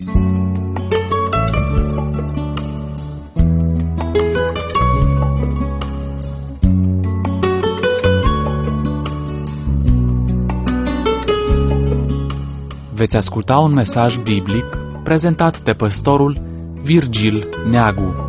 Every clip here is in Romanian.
Veți asculta un mesaj biblic prezentat de păstorul Virgil Neagu.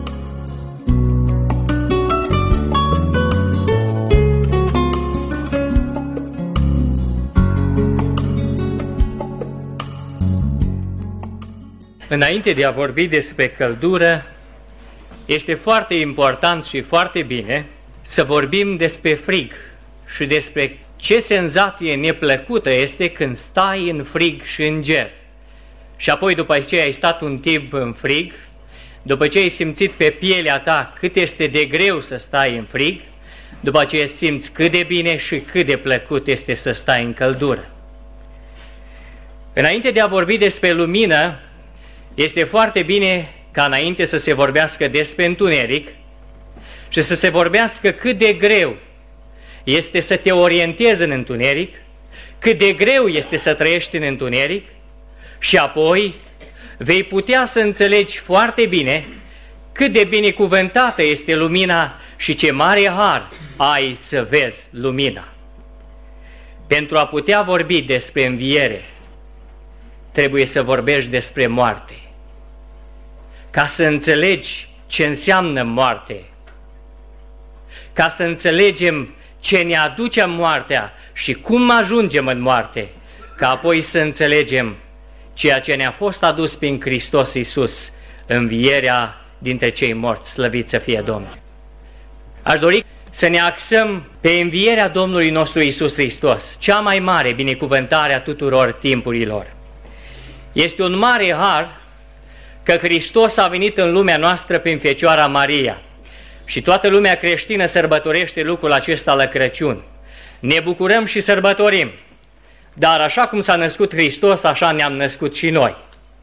Înainte de a vorbi despre căldură, este foarte important și foarte bine să vorbim despre frig și despre ce senzație neplăcută este când stai în frig și în ger. Și apoi, după ce ai stat un timp în frig, după ce ai simțit pe pielea ta cât este de greu să stai în frig, după ce simți cât de bine și cât de plăcut este să stai în căldură. Înainte de a vorbi despre lumină, este foarte bine ca înainte să se vorbească despre întuneric și să se vorbească cât de greu este să te orientezi în întuneric, cât de greu este să trăiești în întuneric și apoi vei putea să înțelegi foarte bine cât de binecuvântată este lumina și ce mare har ai să vezi lumina. Pentru a putea vorbi despre înviere, trebuie să vorbești despre moarte. Ca să înțelegi ce înseamnă moarte, ca să înțelegem ce ne aduce moartea și cum ajungem în moarte, ca apoi să înțelegem ceea ce ne-a fost adus prin Hristos Iisus, învierea dintre cei morți, slăvit să fie Domnul. Aș dori să ne axăm pe învierea Domnului nostru Iisus Hristos, cea mai mare binecuvântare a tuturor timpurilor. Este un mare har că Hristos a venit în lumea noastră prin Fecioara Maria. Și toată lumea creștină sărbătorește lucrul acesta la Crăciun. Ne bucurăm și sărbătorim, dar așa cum s-a născut Hristos, așa ne-am născut și noi.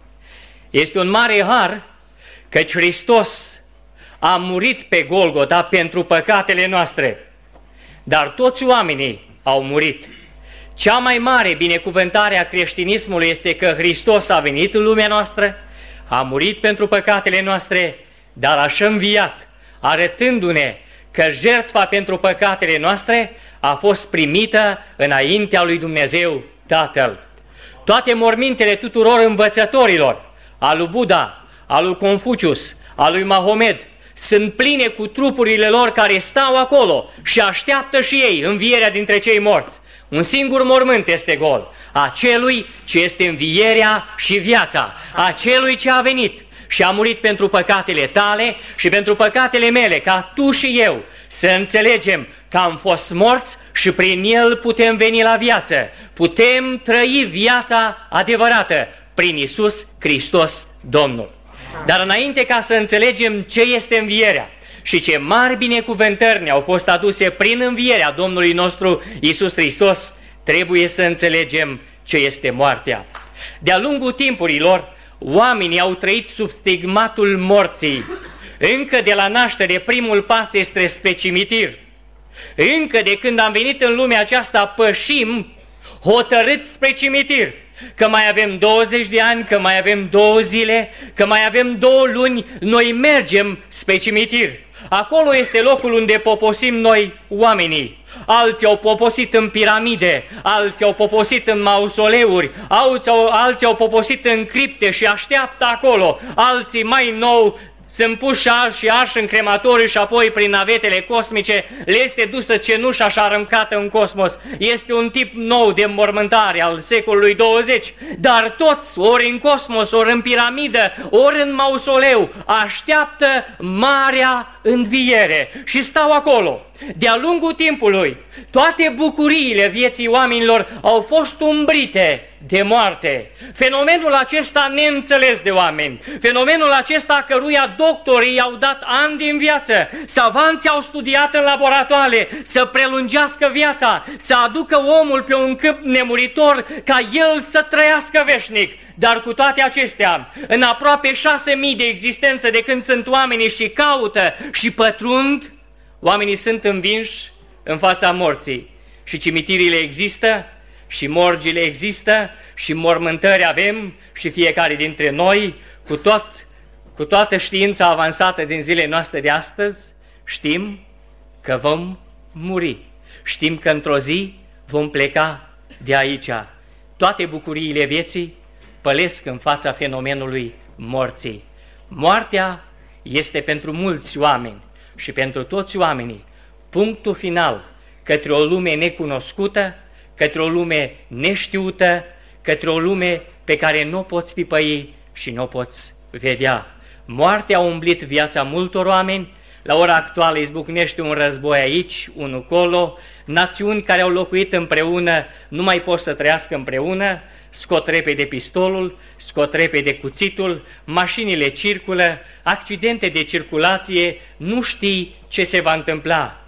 Este un mare har căci Hristos a murit pe Golgota pentru păcatele noastre, dar toți oamenii au murit. Cea mai mare binecuvântare a creștinismului este că Hristos a venit în lumea noastră, a murit pentru păcatele noastre, dar a și înviat, arătându-ne că jertfa pentru păcatele noastre a fost primită înaintea lui Dumnezeu Tatăl. Toate mormintele tuturor învățătorilor, al lui Buddha, al lui Confucius, al lui Mahomed, sunt pline cu trupurile lor care stau acolo și așteaptă și ei învierea dintre cei morți. Un singur mormânt este gol, acelui ce este învierea și viața, acelui ce a venit și a murit pentru păcatele tale și pentru păcatele mele, ca tu și eu să înțelegem că am fost morți și prin El putem veni la viață. Putem trăi viața adevărată prin Iisus Hristos Domnul. Dar înainte ca să înțelegem ce este învierea și ce mari binecuvântări ne-au fost aduse prin învierea Domnului nostru Iisus Hristos, trebuie să înțelegem ce este moartea. De-a lungul timpurilor, oamenii au trăit sub stigmatul morții. Încă de la naștere, primul pas este spre cimitir. Încă de când am venit în lumea aceasta, pășim hotărâți spre cimitir. Că mai avem 20 de ani, că mai avem 2 zile, că mai avem 2 luni, noi mergem spre cimitir. Acolo este locul unde poposim noi oamenii. Alții au poposit în piramide, alții au poposit în mausoleuri, alții au poposit în cripte și așteaptă acolo, alții mai nou sunt puși și arși în crematoriu și apoi prin navetele cosmice le este dusă cenușa și aruncată în cosmos. Este un tip nou de înmormântare al secolului 20, dar toți, ori în cosmos, ori în piramidă, ori în mausoleu, așteaptă marea înviere și stau acolo. De-a lungul timpului, toate bucuriile vieții oamenilor au fost umbrite de moarte. Fenomenul acesta neînțeles de oameni, fenomenul acesta căruia doctorii i-au dat ani din viață, savanții au studiat în laboratoare să prelungească viața, să aducă omul pe un câmp nemuritor ca el să trăiască veșnic. Dar cu toate acestea, în aproape 6.000 de existențe de când sunt oamenii și caută și pătrund, oamenii sunt învinși în fața morții și cimitirile există și morgile există și mormântări avem și fiecare dintre noi, cu toată știința avansată din zilele noastre de astăzi, știm că vom muri. Știm că într-o zi vom pleca de aici. Toate bucuriile vieții pălesc în fața fenomenului morții. Moartea este pentru mulți oameni și pentru toți oamenii punctul final către o lume necunoscută, către o lume neștiută, către o lume pe care nu o poți pipăi și nu o poți vedea. Moartea a umblit viața multor oameni. La ora actuală izbucnește un război aici, unul colo, națiuni care au locuit împreună nu mai pot să trăiască împreună, scot repede pistolul, scot repede cuțitul, mașinile circulă, accidente de circulație, nu știi ce se va întâmpla.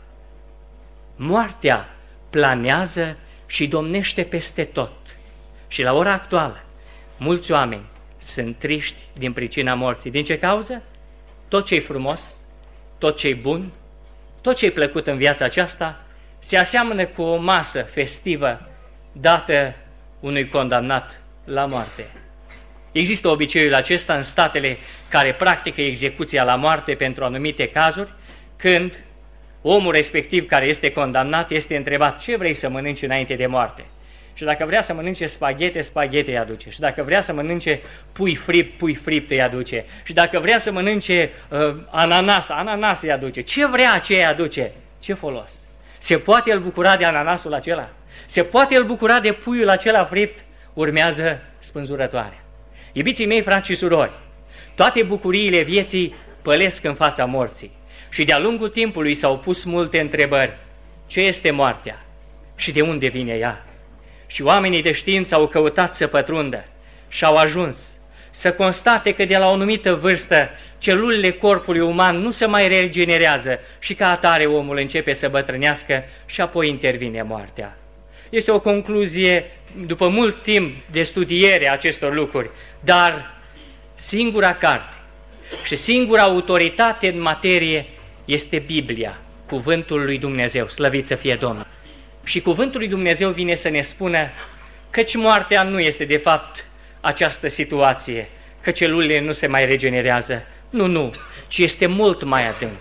Moartea planează și domnește peste tot. Și la ora actuală, mulți oameni sunt triști din pricina morții. Din ce cauză? Tot ce-i frumos, tot ce-i bun, tot ce-i plăcut în viața aceasta se aseamănă cu o masă festivă dată unui condamnat la moarte. Există obiceiul acesta în statele care practică execuția la moarte pentru anumite cazuri, când omul respectiv care este condamnat este întrebat: ce vrei să mănânci înainte de moarte? Și dacă vrea să mănânce spaghete, spaghete îi aduce. Și dacă vrea să mănânce pui fript îi aduce. Și dacă vrea să mănânce ananas îi aduce. Ce vrea aceea îi aduce? Ce folos? Se poate el bucura de ananasul acela? Se poate el bucura de puiul acela fript? Urmează spânzurătoarea. Iubiții mei, frați și surori, toate bucuriile vieții pălesc în fața morții. Și de-a lungul timpului s-au pus multe întrebări. Ce este moartea? Și de unde vine ea? Și oamenii de știință au căutat să pătrundă și au ajuns să constate că de la o anumită vârstă celulele corpului uman nu se mai regenerează și ca atare omul începe să bătrânească și apoi intervine moartea. Este o concluzie după mult timp de studiere a acestor lucruri, dar singura carte și singura autoritate în materie este Biblia, cuvântul lui Dumnezeu, slăvit să fie Domnul. Și cuvântul lui Dumnezeu vine să ne spună căci moartea nu este de fapt această situație, că celulele nu se mai regenerează. Nu, ci este mult mai adânc.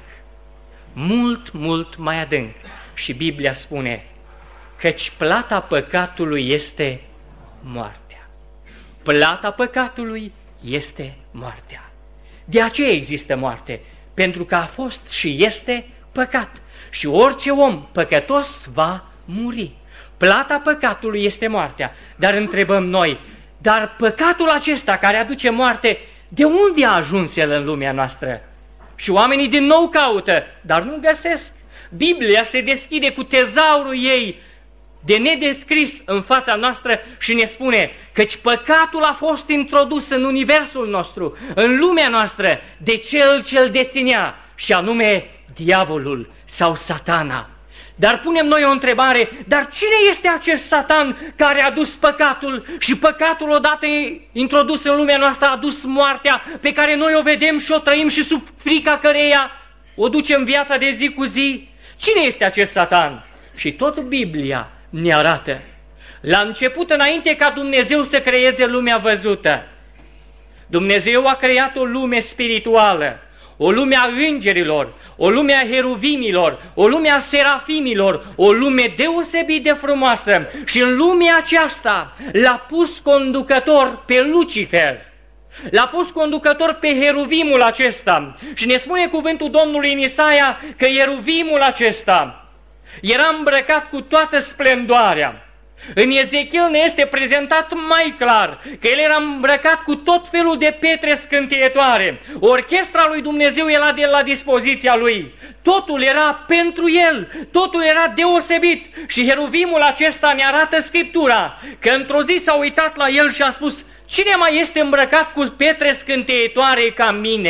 Mult mai adânc. Și Biblia spune căci plata păcatului este moartea. Plata păcatului este moartea. De aceea există moarte, pentru că a fost și este păcat. Și orice om păcătos va muri. Plata păcatului este moartea. Dar întrebăm noi, dar păcatul acesta care aduce moarte, de unde a ajuns el în lumea noastră? Și oamenii din nou caută, dar nu găsesc. Biblia se deschide cu tezaurul ei de nedescris în fața noastră și ne spune căci păcatul a fost introdus în universul nostru, în lumea noastră, de cel ce-l deținea, și anume diavolul sau Satana. Dar punem noi o întrebare, dar cine este acest Satan care a dus păcatul și păcatul odată introdus în lumea noastră a dus moartea pe care noi o vedem și o trăim și sub frica căreia o ducem viața de zi cu zi? Cine este acest Satan? Și tot Biblia ne arată. La început, înainte ca Dumnezeu să creeze lumea văzută, Dumnezeu a creat o lume spirituală, o lume a îngerilor, o lume a heruvimilor, o lume a serafimilor, o lume deosebit de frumoasă. Și în lumea aceasta l-a pus conducător pe Lucifer, l-a pus conducător pe heruvimul acesta. Și ne spune cuvântul Domnului în Isaia că heruvimul acesta era îmbrăcat cu toată splendoarea. În Ezechiel ne este prezentat mai clar că el era îmbrăcat cu tot felul de pietre scânteietoare. Orchestra lui Dumnezeu era de la dispoziția lui. Totul era pentru el, totul era deosebit. Și heruvimul acesta ne arată Scriptura că într-o zi s-a uitat la el și a spus: cine mai este îmbrăcat cu pietre scânteietoare ca mine?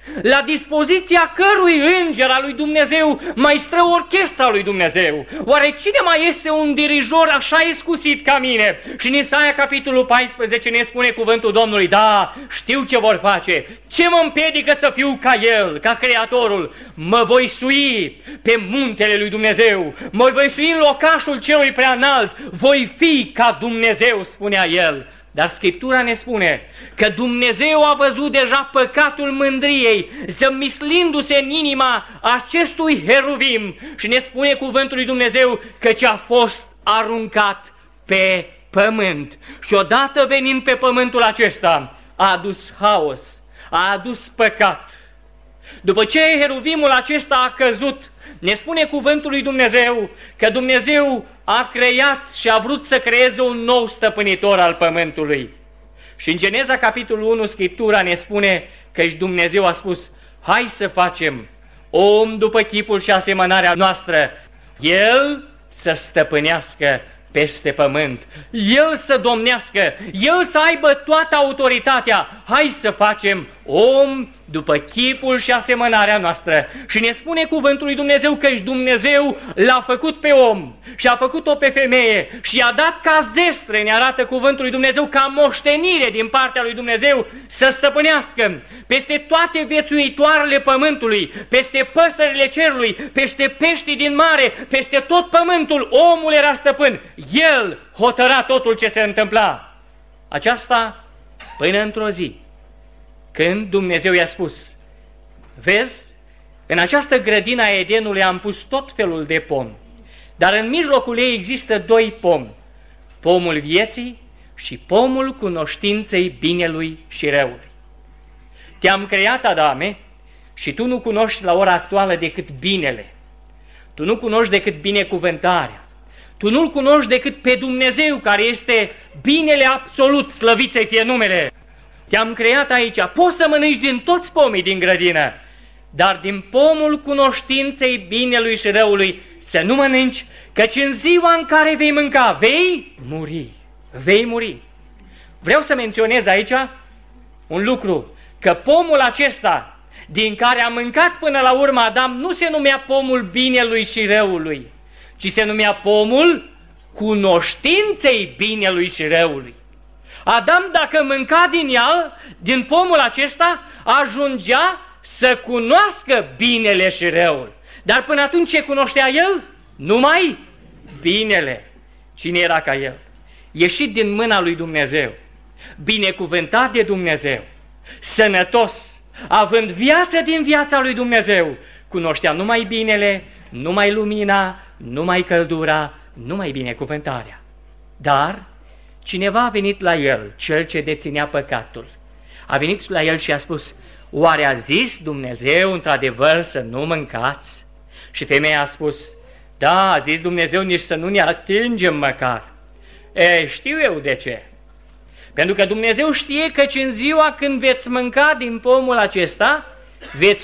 La dispoziția cărui înger al lui Dumnezeu mai stă orchestra lui Dumnezeu? Oare cine mai este un dirijor așa iscusit ca mine? Și în Isaia capitolul 14 ne spune cuvântul Domnului, da, știu ce vor face. Ce mă împiedică să fiu ca El, ca Creatorul? Mă voi sui pe muntele lui Dumnezeu, mă voi sui în locașul celui prea înalt, voi fi ca Dumnezeu, spunea El. Dar Scriptura ne spune că Dumnezeu a văzut deja păcatul mândriei, zămislindu-se în inima acestui heruvim și ne spune cuvântul lui Dumnezeu că ce a fost aruncat pe pământ. Și odată venind pe pământul acesta, a adus haos, a adus păcat. După ce heruvimul acesta a căzut, ne spune cuvântul lui Dumnezeu că Dumnezeu a creat și a vrut să creeze un nou stăpânitor al pământului. Și în Geneza capitolul 1 Scriptura ne spune că și Dumnezeu a spus, hai să facem om după chipul și asemănarea noastră, El să stăpânească peste pământ, El să domnească, El să aibă toată autoritatea. Hai să facem om după chipul și asemănarea noastră. Și ne spune cuvântul lui Dumnezeu că și Dumnezeu l-a făcut pe om și a făcut-o pe femeie și i-a dat ca zestre, ne arată cuvântul lui Dumnezeu, ca moștenire din partea lui Dumnezeu să stăpânească peste toate viețuitoarele pământului, peste păsările cerului, peste peștii din mare, peste tot pământul. Omul era stăpân. El hotăra totul ce se întâmpla. Aceasta până într-o zi, când Dumnezeu i-a spus, vezi, în această grădină a Edenului am pus tot felul de pomi, dar în mijlocul ei există doi pomi, pomul vieții și pomul cunoștinței binelui și răului. Te-am creat, Adame, și tu nu cunoști la ora actuală decât binele, tu nu cunoști decât binecuvântarea, tu nu-L cunoști decât pe Dumnezeu, care este binele absolut, slăvit să-i fie numele. Te-am creat aici, poți să mănânci din toți pomii din grădină, dar din pomul cunoștinței binelui și răului să nu mănânci, căci în ziua în care vei mânca, vei muri. Vei muri. Vreau să menționez aici un lucru, că pomul acesta din care a mâncat până la urmă Adam nu se numea pomul binelui și răului, ci se numea pomul cunoștinței binelui și răului. Adam, dacă mânca din el, din pomul acesta, ajungea să cunoască binele și răul. Dar până atunci ce cunoștea el? Numai binele. Cine era ca el? Ieșit din mâna lui Dumnezeu, binecuvântat de Dumnezeu, sănătos, având viață din viața lui Dumnezeu, cunoștea numai binele, numai lumina, numai căldura, numai binecuvântarea. Dar cineva a venit la el, cel ce deținea păcatul. A venit la el și a spus, oare a zis Dumnezeu într-adevăr să nu mâncați? Și femeia a spus, da, a zis Dumnezeu nici să nu ne atingem măcar. Știu eu de ce. Pentru că Dumnezeu știe că în ziua când veți mânca din pomul acesta, veți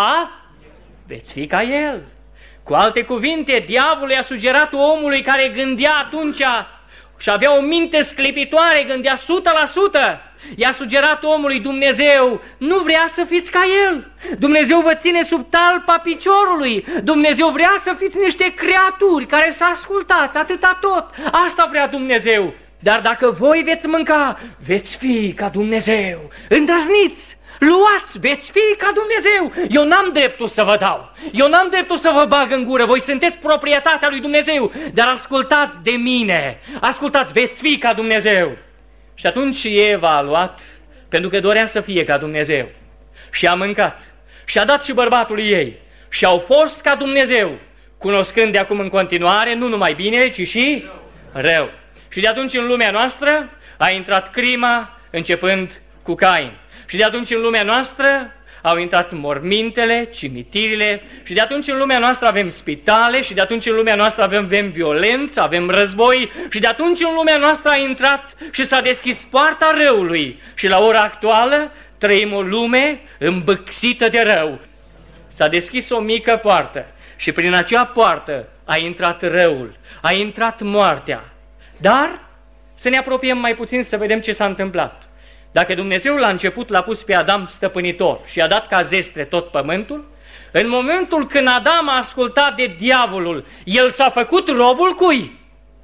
fi ca El. Cu alte cuvinte, diavolul i-a sugerat omului care gândea atunci și avea o minte sclipitoare, gândea 100%. I-a sugerat omului, Dumnezeu nu vrea să fiți ca El. Dumnezeu vă ține sub talpa piciorului. Dumnezeu vrea să fiți niște creaturi care să ascultați, atâta tot. Asta vrea Dumnezeu. Dar dacă voi veți mânca, veți fi ca Dumnezeu. Îndrăzniți, luați, veți fi ca Dumnezeu. Eu n-am dreptul să vă dau, eu n-am dreptul să vă bag în gură, voi sunteți proprietatea lui Dumnezeu, dar ascultați de mine, ascultați, veți fi ca Dumnezeu. Și atunci Eva a luat, pentru că dorea să fie ca Dumnezeu, și a mâncat, și a dat și bărbatului ei, și au fost ca Dumnezeu, cunoscând de acum în continuare nu numai bine, ci și rău. Și de atunci în lumea noastră a intrat crima, începând cu Cain. Și de atunci în lumea noastră au intrat mormintele, cimitirile, și de atunci în lumea noastră avem spitale, și de atunci în lumea noastră avem violență, avem război, și de atunci în lumea noastră a intrat și s-a deschis poarta răului. Și la ora actuală trăim o lume îmbâxită de rău. S-a deschis o mică poartă și prin acea poartă a intrat răul, a intrat moartea. Dar să ne apropiem mai puțin să vedem ce s-a întâmplat. Dacă Dumnezeu la început l-a pus pe Adam stăpânitor și a dat ca zestre tot pământul, în momentul când Adam a ascultat de diavolul, el s-a făcut robul cui?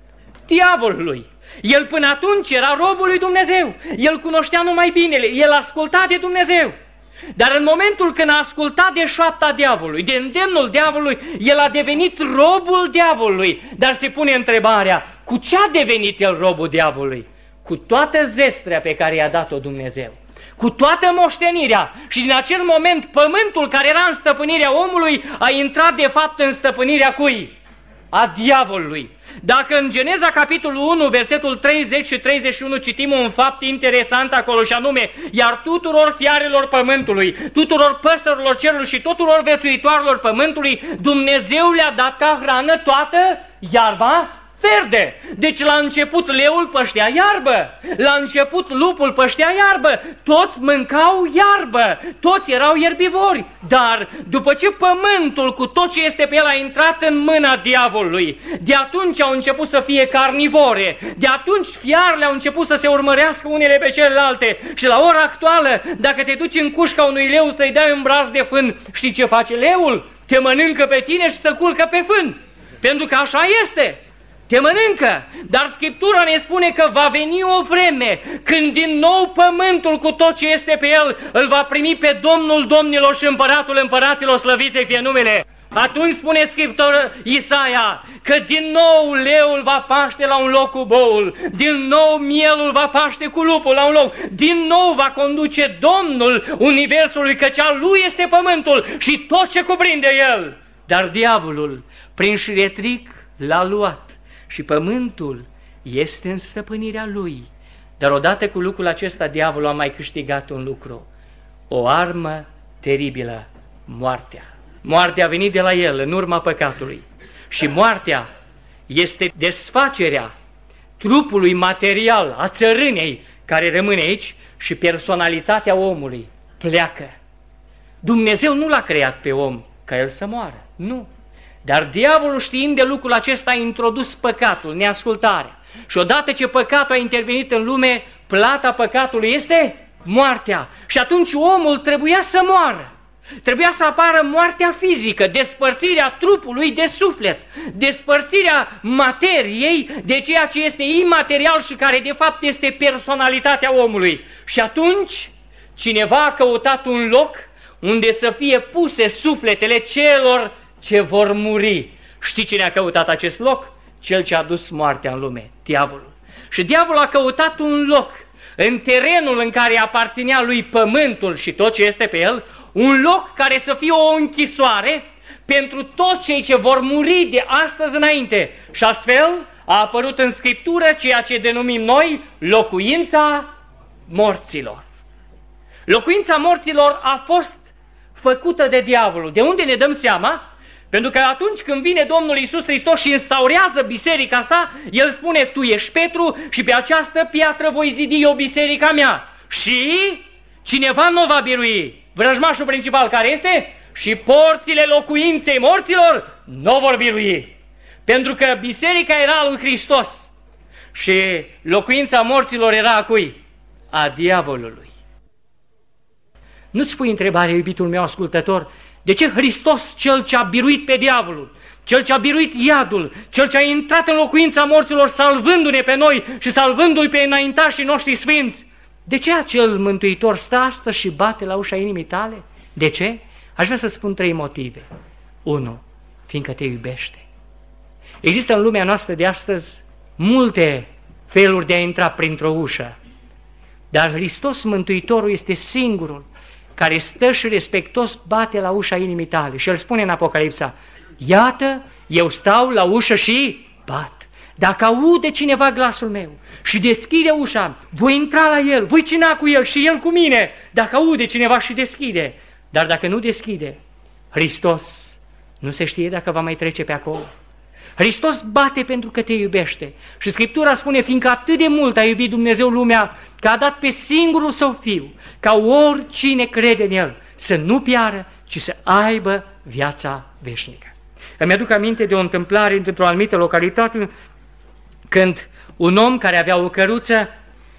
Diavolului. El până atunci era robul lui Dumnezeu. El cunoștea numai binele, el asculta de Dumnezeu. Dar în momentul când a ascultat de șoapta diavolului, de îndemnul diavolului, el a devenit robul diavolului. Dar se pune întrebarea, cu ce a devenit el robul diavolului? Cu toată zestrea pe care i-a dat-o Dumnezeu, cu toată moștenirea, și din acel moment pământul care era în stăpânirea omului a intrat de fapt în stăpânirea cui? A diavolului. Dacă în Geneza capitolul 1, versetul 30 și 31 citim un fapt interesant acolo și anume, iar tuturor fiarelor pământului, tuturor păsărilor cerului și tuturor viețuitoarelor pământului, Dumnezeu le-a dat ca hrană toată iarba verde. Deci la început leul păștea iarbă, la început lupul păștea iarbă, toți mâncau iarbă, toți erau ierbivori. Dar după ce pământul cu tot ce este pe el a intrat în mâna diavolului, de atunci au început să fie carnivore, de atunci fiarele au început să se urmărească unele pe celelalte și la ora actuală, dacă te duci în cușca unui leu să-i dai un braț de fân, știi ce face leul? Te mănâncă pe tine și se culcă pe fân, pentru că așa este. Te mănâncă, dar Scriptura ne spune că va veni o vreme când din nou pământul cu tot ce este pe el îl va primi pe Domnul Domnilor și Împăratul Împăraților, slăviți fie numele. Atunci spune Scriptura Isaia că din nou leul va paște la un loc cu boul, din nou mielul va paște cu lupul la un loc, din nou va conduce Domnul universului, căci al lui este pământul și tot ce cuprinde el. Dar diavolul, prin șiretric, l-a luat. Și pământul este în stăpânirea lui. Dar odată cu lucrul acesta, diavolul a mai câștigat un lucru. O armă teribilă, moartea. Moartea a venit de la el în urma păcatului. Și moartea este desfacerea trupului material, a țărânei care rămâne aici și personalitatea omului pleacă. Dumnezeu nu l-a creat pe om ca el să moară, nu. Dar diavolul, știind de lucrul acesta, a introdus păcatul, neascultarea. Și odată ce păcatul a intervenit în lume, plata păcatului este moartea. Și atunci omul trebuia să moară. Trebuia să apară moartea fizică, despărțirea trupului de suflet, despărțirea materiei de ceea ce este imaterial și care de fapt este personalitatea omului. Și atunci cineva a căutat un loc unde să fie puse sufletele celor ce vor muri. Știi cine a căutat acest loc? Cel ce a dus moartea în lume, diavolul. Și diavolul a căutat un loc în terenul în care aparținea lui pământul și tot ce este pe el, un loc care să fie o închisoare pentru toți cei ce vor muri de astăzi înainte. Și astfel a apărut în Scriptură ceea ce denumim noi locuința morților. Locuința morților a fost făcută de diavolul. De unde ne dăm seama? Pentru că atunci când vine Domnul Iisus Hristos și instaurează biserica sa, El spune, tu ești Petru și pe această piatră voi zidi eu biserica mea. Și cineva nu va birui. Vrăjmașul principal care este? Și porțile locuinței morților nu vor birui. Pentru că biserica era a lui Hristos și locuința morților era a cui? A diavolului. Nu-ți pui întrebare, iubitul meu ascultător, de ce Hristos, Cel ce a biruit pe diavolul, Cel ce a biruit iadul, Cel ce a intrat în locuința morților salvându-ne pe noi și salvându-i pe înaintașii noștri sfinți, de ce acel Mântuitor stă astăzi și bate la ușa inimii tale? De ce? Aș vrea să spun 3 motive. 1. Fiindcă te iubește. Există în lumea noastră de astăzi multe feluri de a intra printr-o ușă, dar Hristos Mântuitorul este singurul care stă și respectos bate la ușa inimii tale. Și El spune în Apocalipsa, iată, eu stau la ușă și bat. Dacă aude cineva glasul meu și deschide ușa, voi intra la el, voi cina cu el și el cu mine. Dacă aude cineva și deschide. Dar dacă nu deschide, Hristos nu se știe dacă va mai trece pe acolo. Hristos bate pentru că te iubește. Și Scriptura spune, fiindcă atât de mult a iubit Dumnezeu lumea, că a dat pe singurul Său Fiu, ca oricine crede în El să nu piară, ci să aibă viața veșnică. Îmi aduc aminte de o întâmplare într-o anumită localitate, când un om care avea o căruță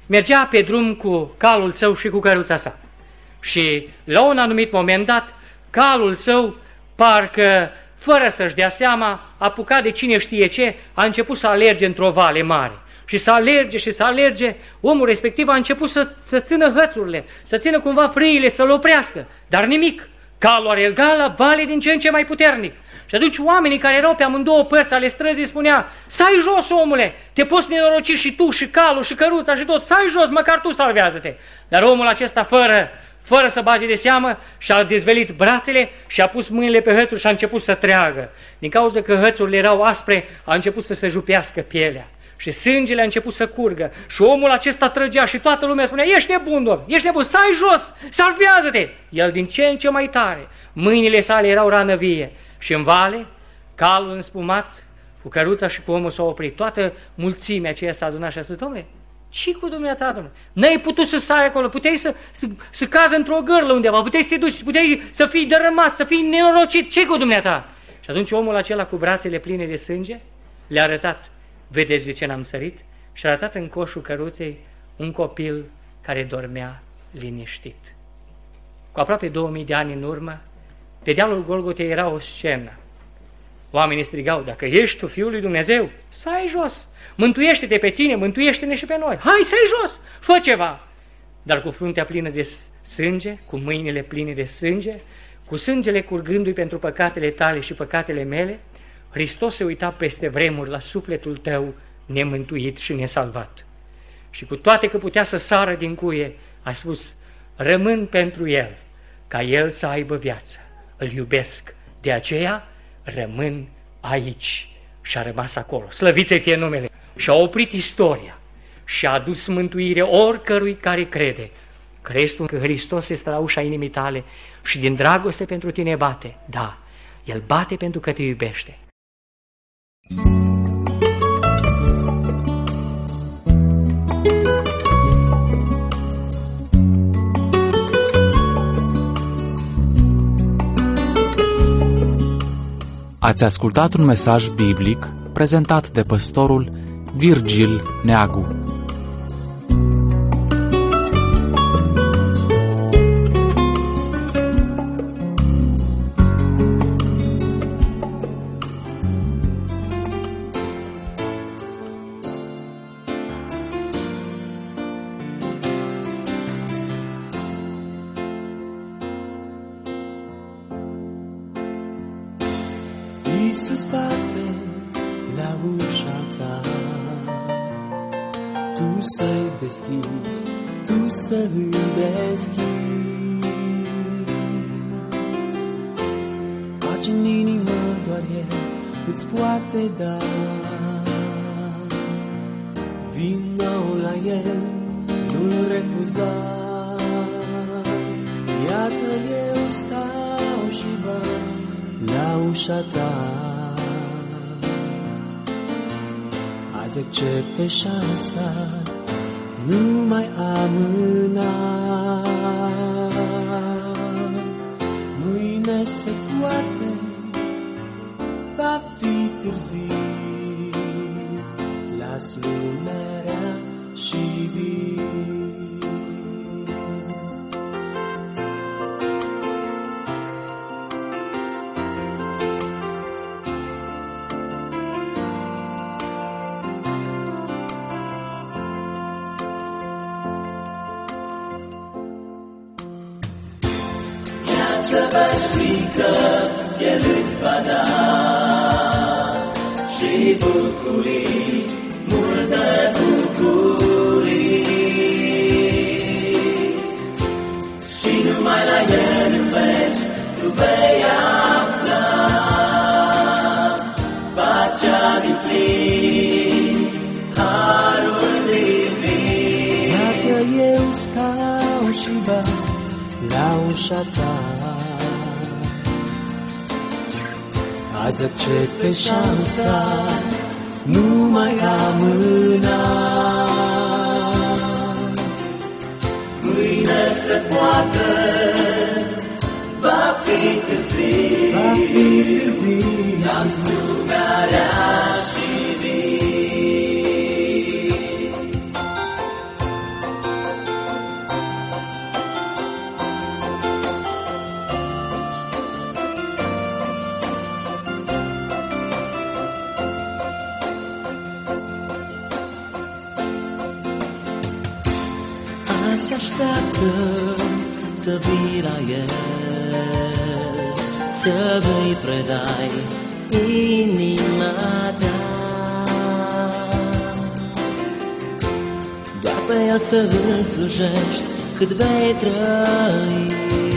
mergea pe drum cu calul său și cu căruța sa. Și la un anumit moment dat, calul său, parcă fără să-și dea seama, apucat de cine știe ce, a început să alerge într-o vale mare. Și să alerge și să alerge, omul respectiv a început să țină hățurile, să țină cumva frâile, să-l oprească, dar nimic. Calul alerga la vale din ce în ce mai puternic. Și atunci oamenii care erau pe amândouă părți ale străzii spunea: stai jos, omule, te poți nenoroci și tu, și calul, și căruța, și tot, stai jos, măcar tu salvează-te. Dar omul acesta, fără să bage de seamă, și-a dezvelit brațele și a pus mâinile pe hățuri și a început să treagă. Din cauza că hățurile erau aspre, a început să se jupească pielea. Și sângele a început să curgă. Și omul acesta trăgea și toată lumea spunea: ești nebun, domn, ești nebun, stai jos, salvează-te! El din ce în ce mai tare, mâinile sale erau rană vie. Și în vale, calul înspumat, cu căruța și cu omul s-a oprit. Toată mulțimea aceea s-a adunat și a spus: dom'le, ce cu dumneata, dom'le? N-ai putut să sari acolo, puteai să cazi într-o gârlă undeva, puteai să te duci, puteai să fii dărâmat, să fii nenorocit, ce cu dumneata? Și atunci omul acela cu brațele pline de sânge le-a arătat: vedeți de ce n-am sărit? Și a arătat în coșul căruței un copil care dormea liniștit. Cu aproape 2000 de ani în urmă, pe dealul Golgotei era o scenă. Oamenii strigau: dacă ești tu Fiul lui Dumnezeu, stai jos, mântuiește-te pe tine, mântuiește-ne și pe noi, hai, stai jos, fă ceva. Dar cu fruntea plină de sânge, cu mâinile pline de sânge, cu sângele curgându-i pentru păcatele tale și păcatele mele, Hristos se uita peste vremuri la sufletul tău nemântuit și nesalvat. Și cu toate că putea să sară din cuie, a spus: rămân pentru El, ca El să aibă viață. Îl iubesc, de aceea rămân aici. Și a rămas acolo. Slăviți-i fie numele. Și a oprit istoria și a adus mântuire oricărui care crede. Crezi tu că Hristos este la ușa inimii tale și din dragoste pentru tine bate? Da, El bate pentru că te iubește. Ați ascultat un mesaj biblic prezentat de păstorul Virgil Neagu. Iisus bate la ușa ta, tu să-i deschizi, tu să-i deschizi. Pace în inimă doar El îți poate da. Vino la El, nu-L refuza. Iată eu stau și bat la ușa ta. Azi acceptă șansa, nu mai amâna. Mâine se poate, va fi târziu. Las lumea rea și vii. Frică, El îți va da și bucurii, multă bucurii. Și numai la El în veci tu vei afla pacea din plin, harul divin. Iată eu stau și bat la ușa ta. Azi acceptă șansa, nu mai amâna. Mâine se poate, va fi târziu. Va fi târziu. Las lumea rea și vii. Azi te așteaptă să vii la El, să îi predai inima ta. Doar pe El să îl slujești cât vei trăi,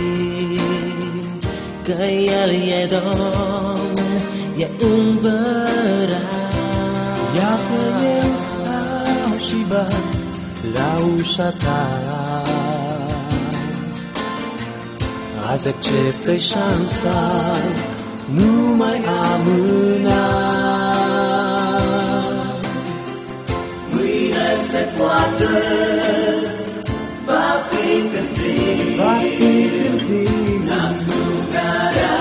că El e Domn, e împărat. Iată eu stau și bat la ușa ta, azi acceptă șansa, nu mai amâna. Mâine se poate, va fi târziu, Va fi târziu, n-am strugarea